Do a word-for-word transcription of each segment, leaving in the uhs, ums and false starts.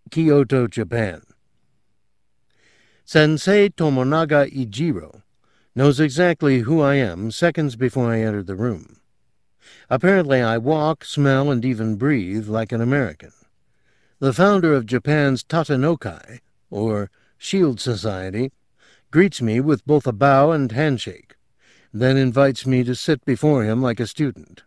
Kyoto, Japan. Sensei Tomonaga Ijiro knows exactly who I am seconds before I enter the room. Apparently I walk, smell, and even breathe like an American. The founder of Japan's Tatenokai, or Shield Society, greets me with both a bow and handshake, then invites me to sit before him like a student.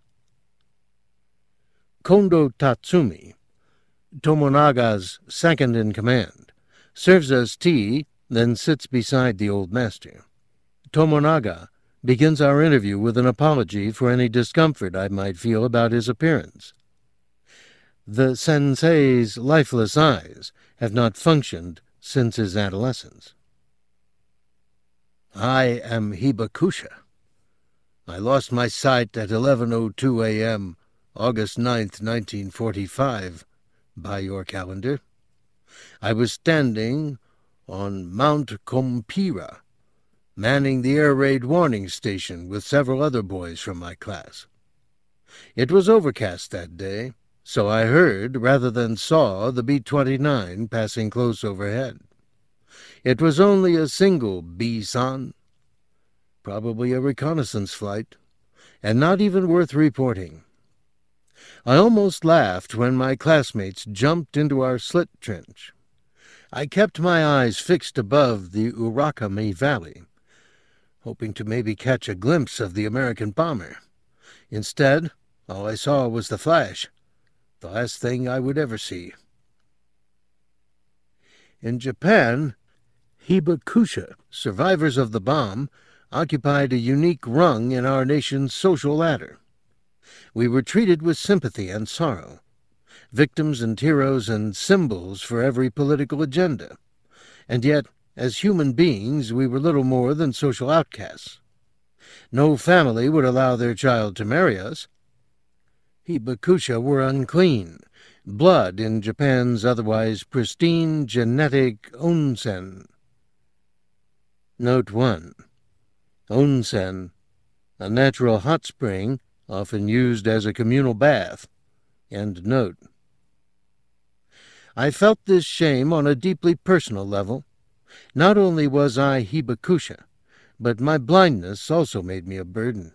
Kondo Tatsumi, Tomonaga's second-in-command, serves us tea, then sits beside the old master. Tomonaga begins our interview with an apology for any discomfort I might feel about his appearance. The sensei's lifeless eyes have not functioned since his adolescence. I am Hibakusha. I lost my sight at eleven oh two a m, August ninth, nineteen forty-five, by your calendar. I was standing on Mount Kompira, manning the air raid warning station with several other boys from my class. It was overcast that day, so I heard rather than saw the B twenty-nine passing close overhead. It was only a single B-san, probably a reconnaissance flight, and not even worth reporting. I almost laughed when my classmates jumped into our slit trench. I kept my eyes fixed above the Urakami Valley, hoping to maybe catch a glimpse of the American bomber. Instead, all I saw was the flash, the last thing I would ever see. In Japan, Hibakusha, survivors of the bomb, occupied a unique rung in our nation's social ladder. We were treated with sympathy and sorrow, victims and heroes and symbols for every political agenda, and yet, as human beings, we were little more than social outcasts. No family would allow their child to marry us. Hibakusha were unclean, blood in Japan's otherwise pristine genetic onsen. Note one. Onsen, a natural hot spring, often used as a communal bath. End note. I felt this shame on a deeply personal level. Not only was I Hibakusha, but my blindness also made me a burden.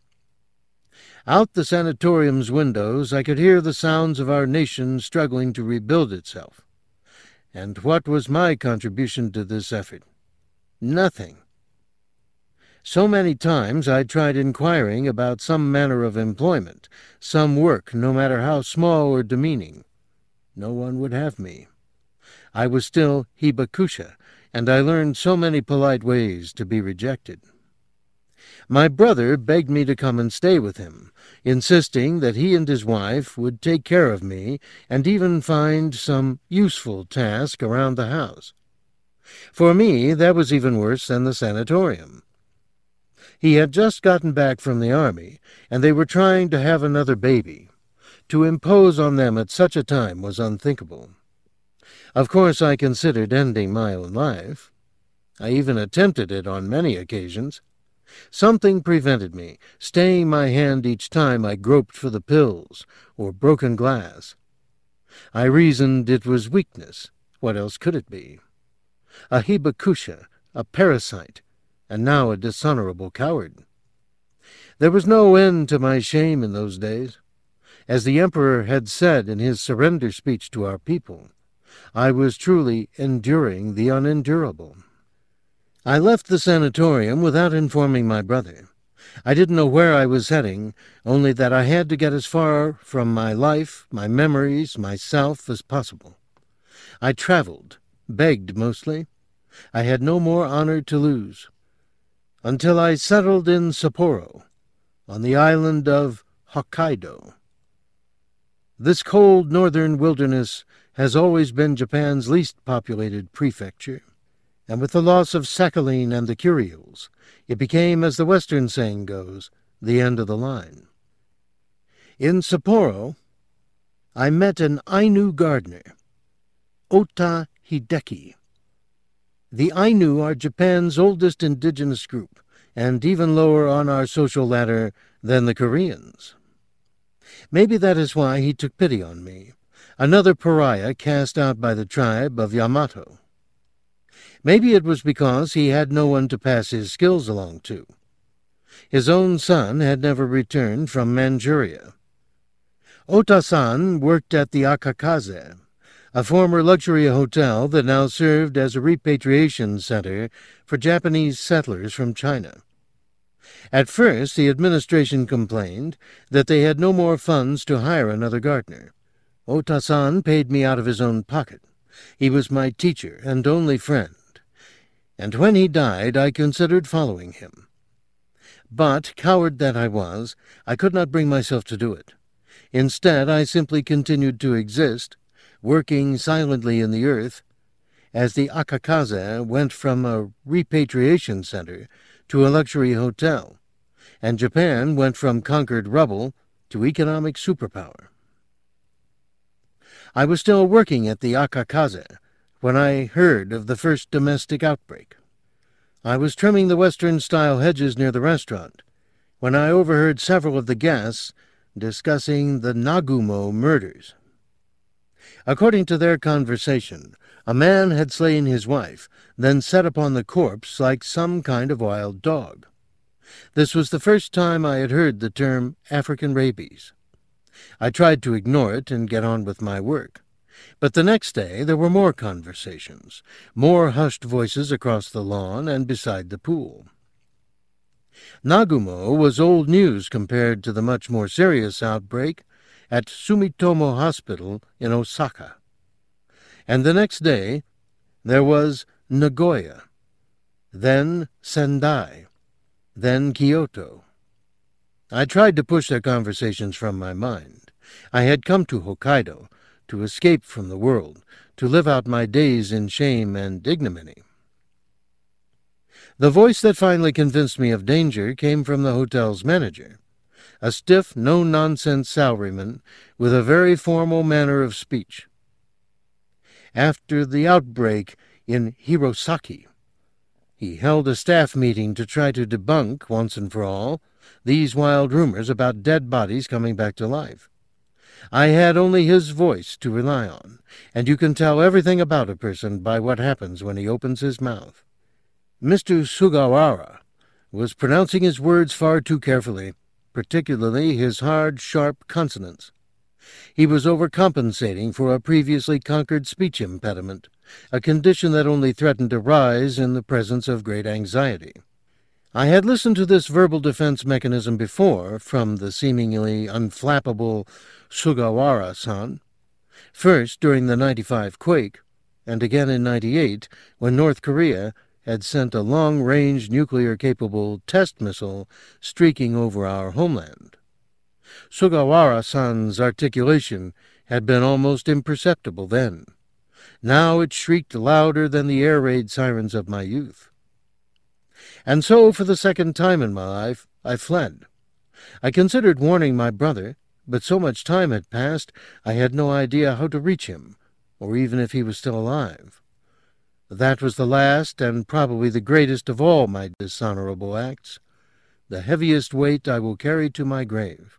Out the sanatorium's windows I could hear the sounds of our nation struggling to rebuild itself. And what was my contribution to this effort? Nothing. So many times I tried inquiring about some manner of employment, some work, no matter how small or demeaning. No one would have me. I was still Hibakusha, and I learned so many polite ways to be rejected. My brother begged me to come and stay with him, insisting that he and his wife would take care of me and even find some useful task around the house. For me, that was even worse than the sanatorium. He had just gotten back from the army, and they were trying to have another baby. To impose on them at such a time was unthinkable. Of course, I considered ending my own life. I even attempted it on many occasions. Something prevented me, staying my hand each time I groped for the pills or broken glass. I reasoned it was weakness. What else could it be? A Hibakusha, a parasite, and now a dishonorable coward. There was no end to my shame in those days. As the Emperor had said in his surrender speech to our people, I was truly enduring the unendurable. I left the sanatorium without informing my brother. I didn't know where I was heading, only that I had to get as far from my life, my memories, myself as possible. I traveled, begged mostly. I had no more honor to lose, until I settled in Sapporo, on the island of Hokkaido. This cold northern wilderness has always been Japan's least populated prefecture, and with the loss of Sakhalin and the Kurils, it became, as the Western saying goes, the end of the line. In Sapporo, I met an Ainu gardener, Ota Hideki. The Ainu are Japan's oldest indigenous group, and even lower on our social ladder than the Koreans. Maybe that is why he took pity on me. another pariah cast out by the tribe of Yamato. Maybe it was because he had no one to pass his skills along to. His own son had never returned from Manchuria. Ota-san worked at the Akakaze, a former luxury hotel that now served as a repatriation center for Japanese settlers from China. At first, the administration complained that they had no more funds to hire another gardener. Ota-san paid me out of his own pocket. He was my teacher and only friend, and when he died I considered following him. But, coward that I was, I could not bring myself to do it. Instead, I simply continued to exist, working silently in the earth, as the Akakaze went from a repatriation center to a luxury hotel, and Japan went from conquered rubble to economic superpower. I was still working at the Akakaze when I heard of the first domestic outbreak. I was trimming the Western-style hedges near the restaurant when I overheard several of the guests discussing the Nagumo murders. According to their conversation, a man had slain his wife, then set upon the corpse like some kind of wild dog. This was the first time I had heard the term African rabies. I tried to ignore it and get on with my work. But the next day there were more conversations, more hushed voices across the lawn and beside the pool. Nagumo was old news compared to the much more serious outbreak at Sumitomo Hospital in Osaka. And the next day there was Nagoya, then Sendai, then Kyoto. I tried to push their conversations from my mind. I had come to Hokkaido to escape from the world, to live out my days in shame and ignominy. The voice that finally convinced me of danger came from the hotel's manager, a stiff, no-nonsense salaryman with a very formal manner of speech. After the outbreak in Hirosaki, he held a staff meeting to try to debunk, once and for all, these wild rumors about dead bodies coming back to life. I had only his voice to rely on, and you can tell everything about a person by what happens when he opens his mouth. Mister Sugawara was pronouncing his words far too carefully, particularly his hard, sharp consonants. He was overcompensating for a previously conquered speech impediment, a condition that only threatened to rise in the presence of great anxiety. I had listened to this verbal defense mechanism before from the seemingly unflappable Sugawara-san, first during the ninety-five quake, and again in ninety-eight when North Korea had sent a long-range nuclear-capable test missile streaking over our homeland. Sugawara-san's articulation had been almost imperceptible then. Now it shrieked louder than the air raid sirens of my youth. And so, for the second time in my life, I fled. I considered warning my brother, but so much time had passed I had no idea how to reach him, or even if he was still alive. That was the last and probably the greatest of all my dishonorable acts, the heaviest weight I will carry to my grave.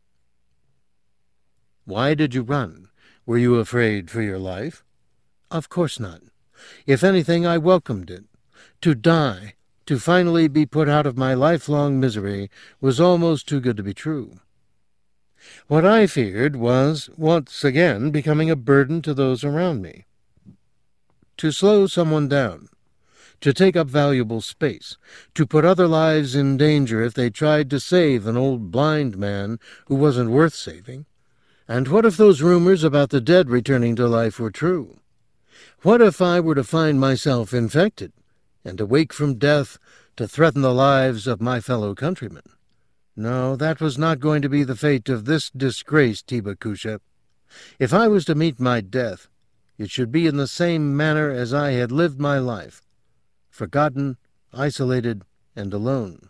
Why did you run? Were you afraid for your life? Of course not. If anything, I welcomed it. To die, to finally be put out of my lifelong misery, was almost too good to be true. What I feared was, once again, becoming a burden to those around me. To slow someone down, to take up valuable space, to put other lives in danger if they tried to save an old blind man who wasn't worth saving. And what if those rumors about the dead returning to life were true? What if I were to find myself infected, and awake from death to threaten the lives of my fellow countrymen? No, that was not going to be the fate of this disgraced Hibakusha. If I was to meet my death, it should be in the same manner as I had lived my life, forgotten, isolated, and alone.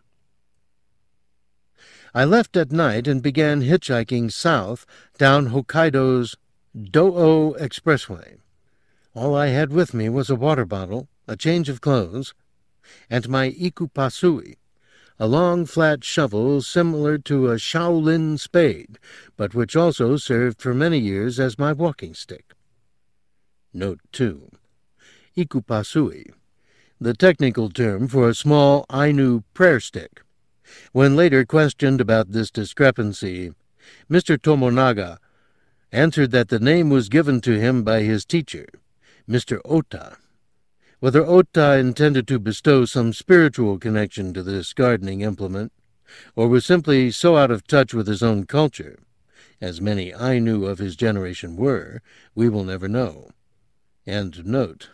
I left at night and began hitchhiking south down Hokkaido's Do-O Expressway. All I had with me was a water bottle, a change of clothes, and my ikupasui, a long flat shovel similar to a Shaolin spade, but which also served for many years as my walking stick. Note two. Ikupasui, the technical term for a small Ainu prayer stick. When later questioned about this discrepancy, Mister Tomonaga answered that the name was given to him by his teacher, Mister Ota. Whether Ota intended to bestow some spiritual connection to this gardening implement, or was simply so out of touch with his own culture, as many Ainu of his generation were, we will never know. End note.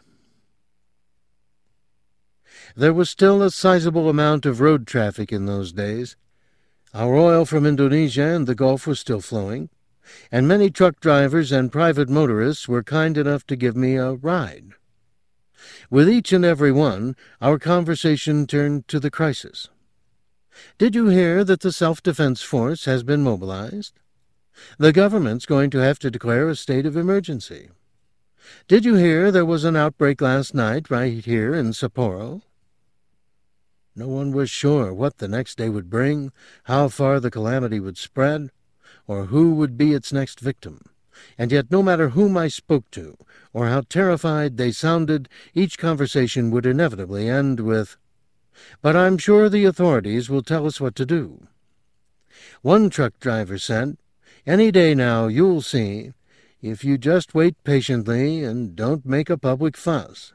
There was still a sizable amount of road traffic in those days. Our oil from Indonesia and the Gulf was still flowing, and many truck drivers and private motorists were kind enough to give me a ride. With each and every one, our conversation turned to the crisis. Did you hear that the Self-Defense Force has been mobilized? The government's going to have to declare a state of emergency. Did you hear there was an outbreak last night right here in Sapporo? No one was sure what the next day would bring, how far the calamity would spread, or who would be its next victim. And yet no matter whom I spoke to, or how terrified they sounded, each conversation would inevitably end with, "But I'm sure the authorities will tell us what to do." One truck driver said, "Any day now you'll see, if you just wait patiently and don't make a public fuss."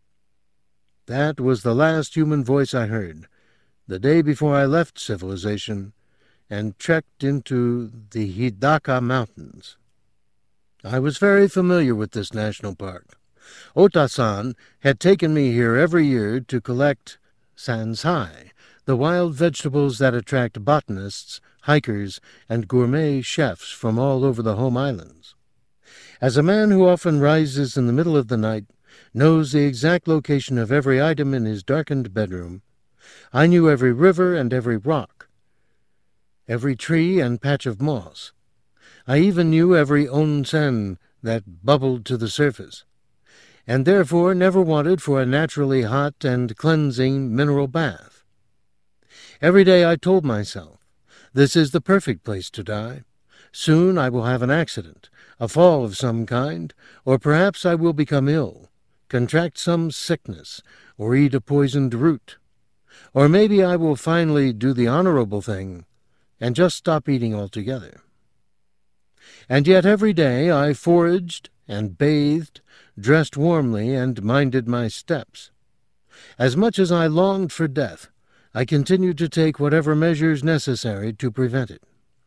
That was the last human voice I heard, the day before I left civilization and trekked into the Hidaka Mountains. I was very familiar with this national park. Ota-san had taken me here every year to collect sansai, the wild vegetables that attract botanists, hikers, and gourmet chefs from all over the home islands. As a man who often rises in the middle of the night, knows the exact location of every item in his darkened bedroom, I knew every river and every rock, every tree and patch of moss. I even knew every onsen that bubbled to the surface, and therefore never wanted for a naturally hot and cleansing mineral bath. Every day I told myself, this is the perfect place to die. Soon I will have an accident, a fall of some kind, or perhaps I will become ill, contract some sickness, or eat a poisoned root. Or maybe I will finally do the honorable thing and just stop eating altogether. And yet every day I foraged and bathed, dressed warmly, and minded my steps. As much as I longed for death, I continued to take whatever measures necessary to prevent it.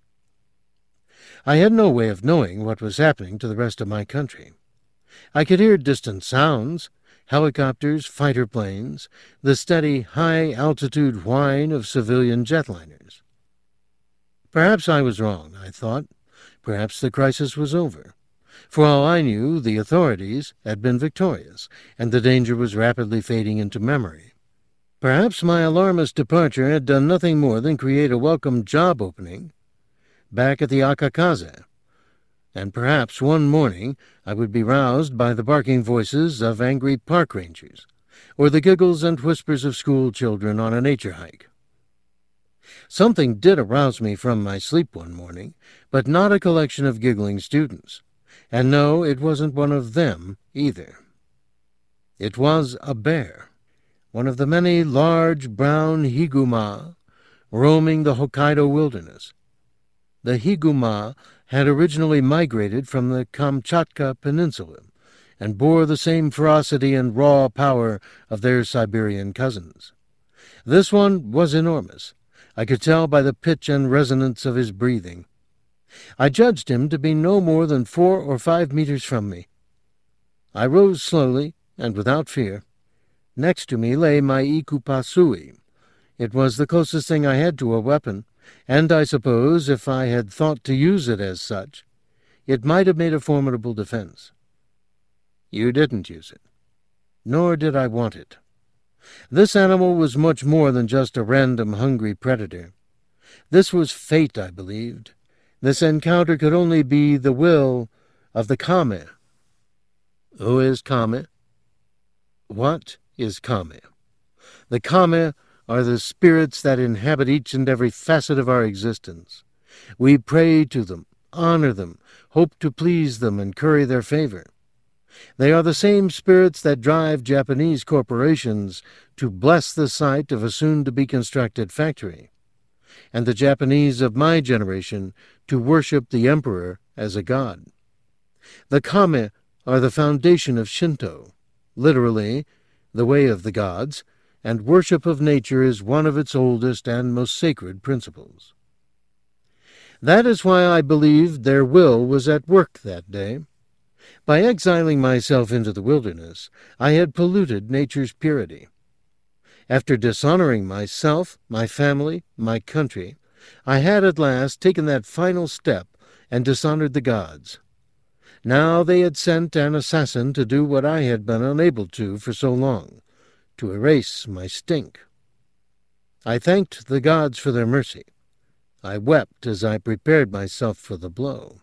I had no way of knowing what was happening to the rest of my country. I could hear distant sounds, helicopters, fighter planes, the steady, high-altitude whine of civilian jetliners. Perhaps I was wrong, I thought. Perhaps the crisis was over. For all I knew, the authorities had been victorious, and the danger was rapidly fading into memory. Perhaps my alarmist departure had done nothing more than create a welcome job opening back at the Akakaze, and perhaps one morning I would be roused by the barking voices of angry park rangers, or the giggles and whispers of school children on a nature hike. Something did arouse me from my sleep one morning, but not a collection of giggling students. And no, it wasn't one of them either. It was a bear, one of the many large brown higuma roaming the Hokkaido wilderness. The higuma had originally migrated from the Kamchatka Peninsula and bore the same ferocity and raw power of their Siberian cousins. This one was enormous. I could tell by the pitch and resonance of his breathing. I judged him to be no more than four or five meters from me. I rose slowly and without fear. Next to me lay my ikupasui. It was the closest thing I had to a weapon, and I suppose if I had thought to use it as such, it might have made a formidable defense. You didn't use it, nor did I want it. This animal was much more than just a random hungry predator. This was fate, I believed. This encounter could only be the will of the Kame. Who is Kame? What is Kame? The Kame are the spirits that inhabit each and every facet of our existence. We pray to them, honor them, hope to please them, and curry their favor. They are the same spirits that drive Japanese corporations to bless the site of a soon-to-be-constructed factory, and the Japanese of my generation to worship the emperor as a god. The kame are the foundation of Shinto, literally, the way of the gods, and worship of nature is one of its oldest and most sacred principles. That is why I believed their will was at work that day. By exiling myself into the wilderness, I had polluted nature's purity. After dishonoring myself, my family, my country, I had at last taken that final step and dishonored the gods. Now they had sent an assassin to do what I had been unable to for so long, to erase my stink. I thanked the gods for their mercy. I wept as I prepared myself for the blow.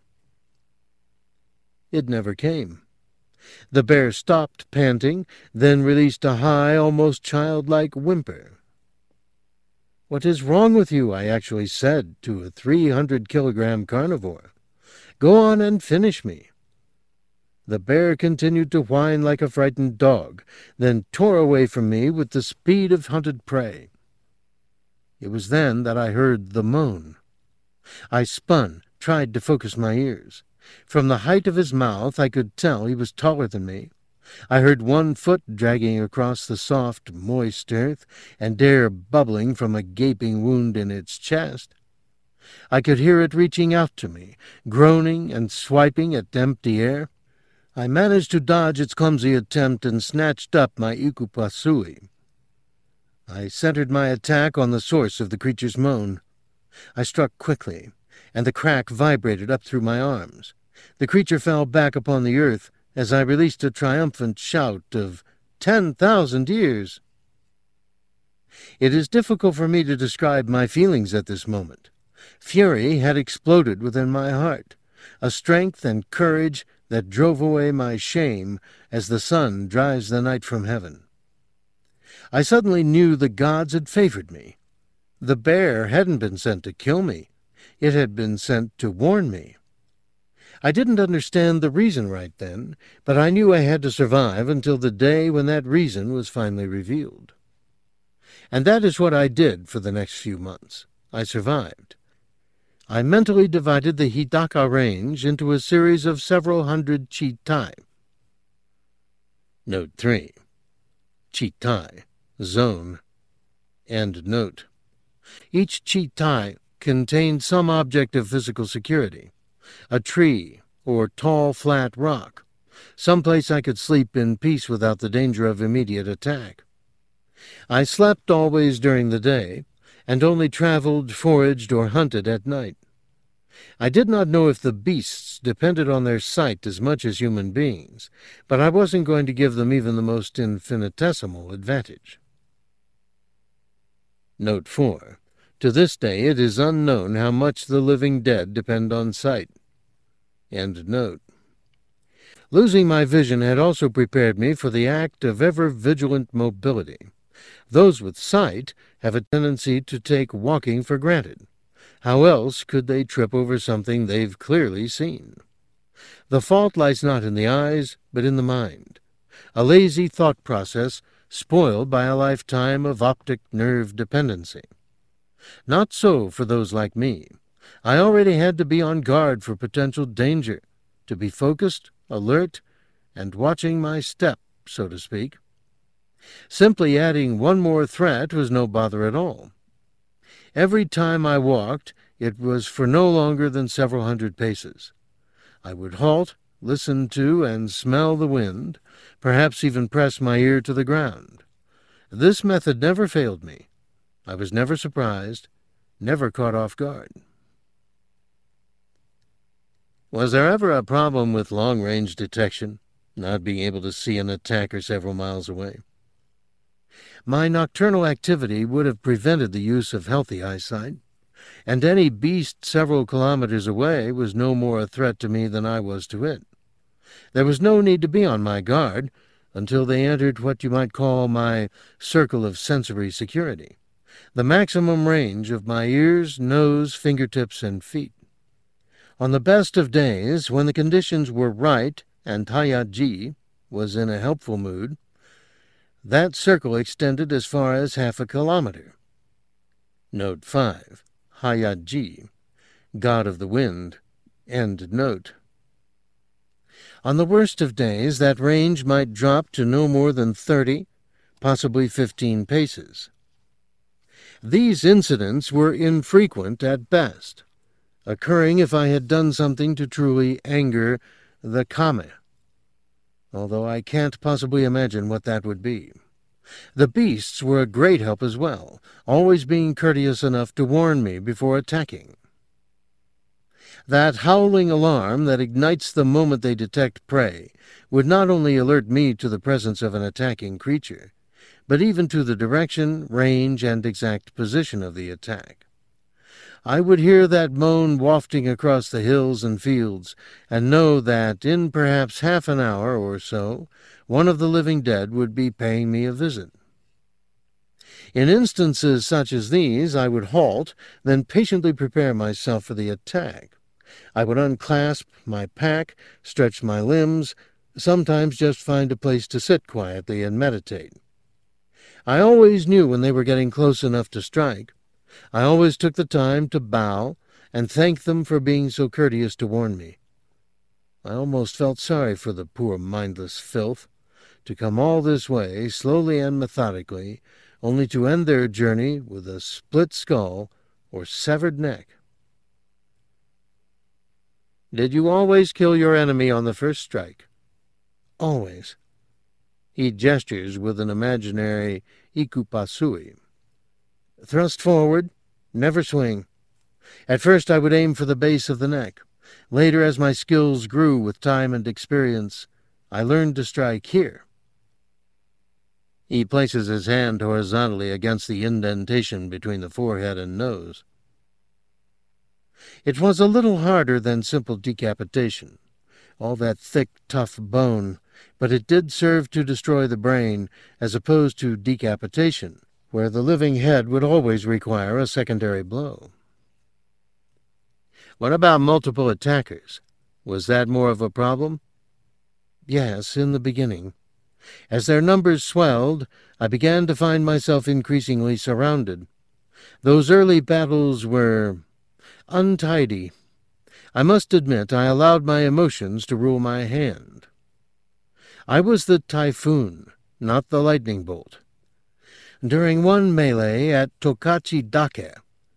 It never came. The bear stopped panting, then released a high, almost childlike whimper. "What is wrong with you?" I actually said to a three hundred kilogram carnivore. "Go on and finish me." The bear continued to whine like a frightened dog, then tore away from me with the speed of hunted prey. It was then that I heard the moan. I spun, tried to focus my ears. From the height of his mouth I could tell he was taller than me. I heard one foot dragging across the soft, moist earth, and air bubbling from a gaping wound in its chest. I could hear it reaching out to me, groaning and swiping at empty air. I managed to dodge its clumsy attempt and snatched up my ikupasui. I centered my attack on the source of the creature's moan. I struck quickly, and the crack vibrated up through my arms. The creature fell back upon the earth as I released a triumphant shout of ten thousand years. It is difficult for me to describe my feelings at this moment. Fury had exploded within my heart, a strength and courage that drove away my shame as the sun drives the night from heaven. I suddenly knew the gods had favored me. The bear hadn't been sent to kill me. It had been sent to warn me. I didn't understand the reason right then, but I knew I had to survive until the day when that reason was finally revealed. And that is what I did for the next few months. I survived. I mentally divided the Hidaka Range into a series of several hundred chitai. Note three. Chitai, zone. End note. Each chitai contained some object of physical security, a tree or tall flat rock, some place I could sleep in peace without the danger of immediate attack. I slept always during the day, and only traveled, foraged, or hunted at night. I did not know if the beasts depended on their sight as much as human beings, but I wasn't going to give them even the most infinitesimal advantage. Note four. To this day it is unknown how much the living dead depend on sight. End note. Losing my vision had also prepared me for the act of ever-vigilant mobility. Those with sight have a tendency to take walking for granted. How else could they trip over something they've clearly seen? The fault lies not in the eyes, but in the mind. A lazy thought process spoiled by a lifetime of optic nerve dependency. Not so for those like me. I already had to be on guard for potential danger, to be focused, alert, and watching my step, so to speak. Simply adding one more threat was no bother at all. Every time I walked, it was for no longer than several hundred paces. I would halt, listen to and smell the wind, perhaps even press my ear to the ground. This method never failed me. I was never surprised, never caught off guard. Was there ever a problem with long-range detection, not being able to see an attacker several miles away? My nocturnal activity would have prevented the use of healthy eyesight, and any beast several kilometers away was no more a threat to me than I was to it. There was no need to be on my guard until they entered what you might call my circle of sensory security. the maximum range of my ears, nose, fingertips, and feet. On the best of days, when the conditions were right and Tayaji was in a helpful mood, that circle extended as far as half a kilometer. Note five. Hayaji, god of the wind. End note. On the worst of days, that range might drop to no more than thirty, possibly fifteen paces. These incidents were infrequent at best, occurring if I had done something to truly anger the Kame, although I can't possibly imagine what that would be. The beasts were a great help as well, always being courteous enough to warn me before attacking. That howling alarm that ignites the moment they detect prey would not only alert me to the presence of an attacking creature, but even to the direction, range, and exact position of the attack. I would hear that moan wafting across the hills and fields, and know that in perhaps half an hour or so one of the living dead would be paying me a visit. In instances such as these, I would halt, then patiently prepare myself for the attack. I would unclasp my pack, stretch my limbs, sometimes just find a place to sit quietly and meditate. I always knew when they were getting close enough to strike. I always took the time to bow and thank them for being so courteous to warn me. I almost felt sorry for the poor mindless filth, to come all this way, slowly and methodically, only to end their journey with a split skull or severed neck. Did you always kill your enemy on the first strike? Always. He gestures with an imaginary ikupasui. Thrust forward, never swing. At first I would aim for the base of the neck. Later, as my skills grew with time and experience, I learned to strike here. He places his hand horizontally against the indentation between the forehead and nose. It was a little harder than simple decapitation, all that thick, tough bone, but it did serve to destroy the brain, as opposed to decapitation, where the living head would always require a secondary blow. What about multiple attackers? Was that more of a problem? Yes, in the beginning. As their numbers swelled, I began to find myself increasingly surrounded. Those early battles were untidy. I must admit I allowed my emotions to rule my hand. I was the typhoon, not the lightning bolt. During one melee at Tokachi Dake,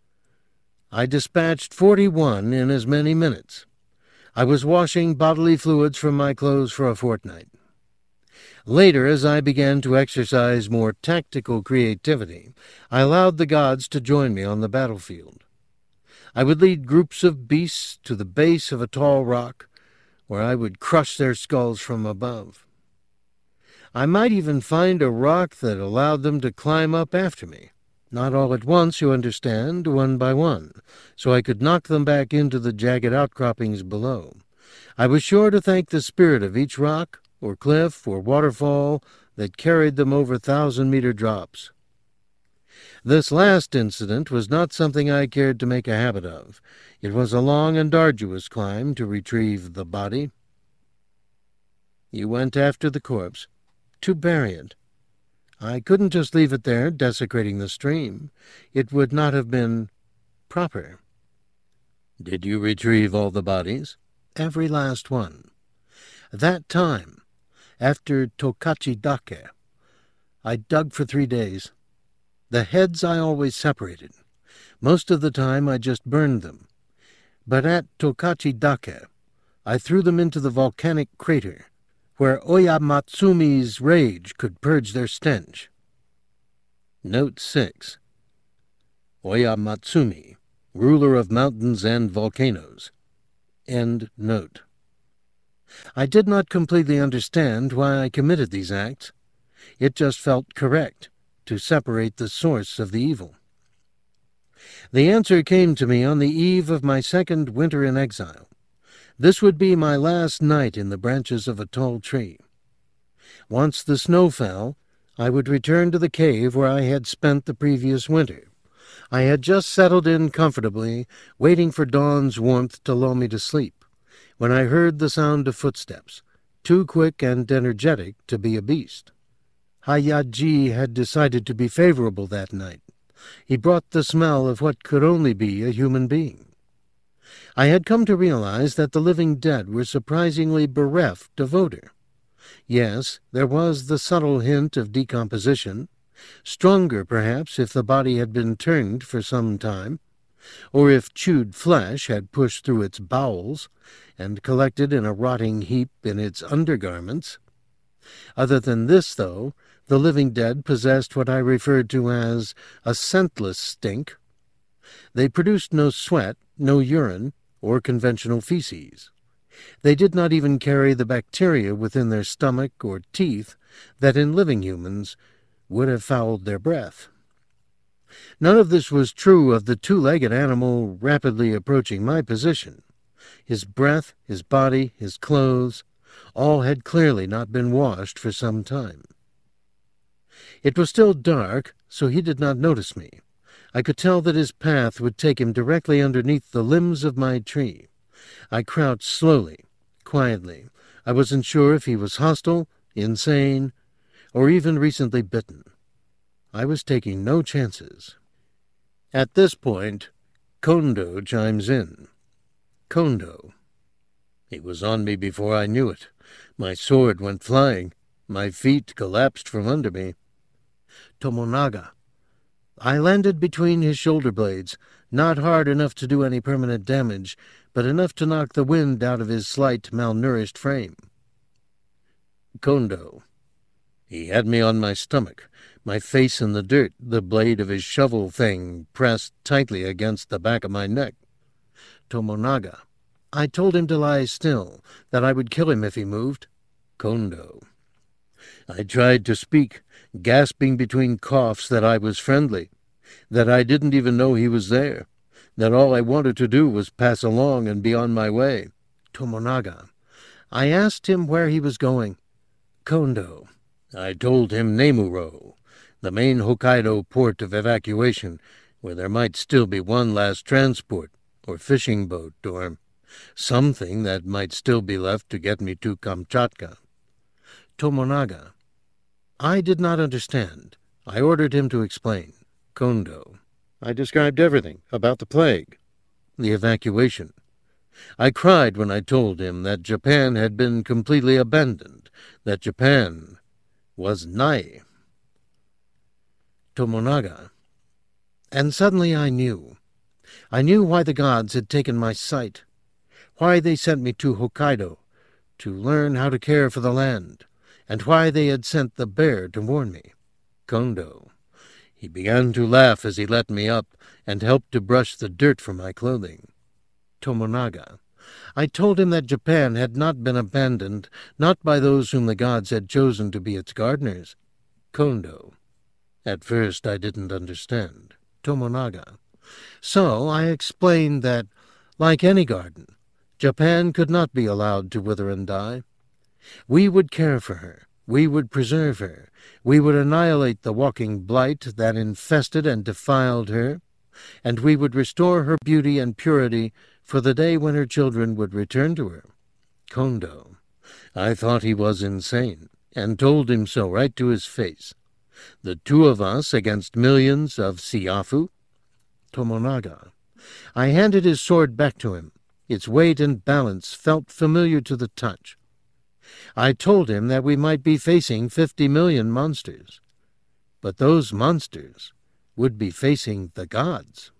I dispatched forty-one in as many minutes. I was washing bodily fluids from my clothes for a fortnight. Later, as I began to exercise more tactical creativity, I allowed the gods to join me on the battlefield. I would lead groups of beasts to the base of a tall rock, where I would crush their skulls from above. I might even find a rock that allowed them to climb up after me. Not all at once, you understand, one by one, so I could knock them back into the jagged outcroppings below. I was sure to thank the spirit of each rock, or cliff, or waterfall that carried them over thousand-meter drops. This last incident was not something I cared to make a habit of. It was a long and arduous climb to retrieve the body. You went after the corpse, to bury it. I couldn't just leave it there, desecrating the stream. It would not have been proper. Did you retrieve all the bodies? Every last one. That time, after Tokachi Dake, I dug for three days. The heads I always separated. Most of the time I just burned them. But at Tokachi Dake, I threw them into the volcanic crater, where Oya Matsumi's rage could purge their stench. Note six. Oya Matsumi, ruler of mountains and volcanoes. End note. I did not completely understand why I committed these acts. It just felt correct to separate the source of the evil. The answer came to me on the eve of my second winter in exile. This would be my last night in the branches of a tall tree. Once the snow fell, I would return to the cave where I had spent the previous winter. I had just settled in comfortably, waiting for dawn's warmth to lull me to sleep, when I heard the sound of footsteps, too quick and energetic to be a beast. Hayaji had decided to be favorable that night. He brought the smell of what could only be a human being. I had come to realize that the living dead were surprisingly bereft of odor. Yes, there was the subtle hint of decomposition, stronger perhaps if the body had been turned for some time, or if chewed flesh had pushed through its bowels and collected in a rotting heap in its undergarments. Other than this, though, the living dead possessed what I referred to as a scentless stink. They produced no sweat, no urine, or conventional feces. They did not even carry the bacteria within their stomach or teeth that in living humans would have fouled their breath. None of this was true of the two-legged animal rapidly approaching my position. His breath, his body, his clothes, all had clearly not been washed for some time. It was still dark, so he did not notice me. I could tell that his path would take him directly underneath the limbs of my tree. I crouched slowly, quietly. I wasn't sure if he was hostile, insane, or even recently bitten. I was taking no chances. At this point, Kondo chimes in. Kondo. He was on me before I knew it. My sword went flying. My feet collapsed from under me. Tomonaga. I landed between his shoulder blades, not hard enough to do any permanent damage, but enough to knock the wind out of his slight, malnourished frame. Kondo. He had me on my stomach, my face in the dirt, the blade of his shovel thing pressed tightly against the back of my neck. Tomonaga. I told him to lie still, that I would kill him if he moved. Kondo. I tried to speak, gasping between coughs that I was friendly, that I didn't even know he was there, that all I wanted to do was pass along and be on my way. Tomonaga. I asked him where he was going. Kondo. I told him Nemuro, the main Hokkaido port of evacuation, where there might still be one last transport, or fishing boat, or something that might still be left to get me to Kamchatka. Tomonaga. I did not understand. I ordered him to explain. Kondo. I described everything about the plague, the evacuation. I cried when I told him that Japan had been completely abandoned, that Japan was nigh. Tomonaga. And suddenly I knew. I knew why the gods had taken my sight, why they sent me to Hokkaido, to learn how to care for the land, and why they had sent the bear to warn me. Kondo. He began to laugh as he let me up, and helped to brush the dirt from my clothing. Tomonaga. I told him that Japan had not been abandoned, not by those whom the gods had chosen to be its gardeners. Kondo. At first I didn't understand. Tomonaga. So I explained that, like any garden, Japan could not be allowed to wither and die. We would care for her. We would preserve her. We would annihilate the walking blight that infested and defiled her, and we would restore her beauty and purity for the day when her children would return to her. Kondo. I thought he was insane, and told him so right to his face. The two of us against millions of Siafu? Tomonaga. I handed his sword back to him. Its weight and balance felt familiar to the touch. I told him that we might be facing fifty million monsters, but those monsters would be facing the gods.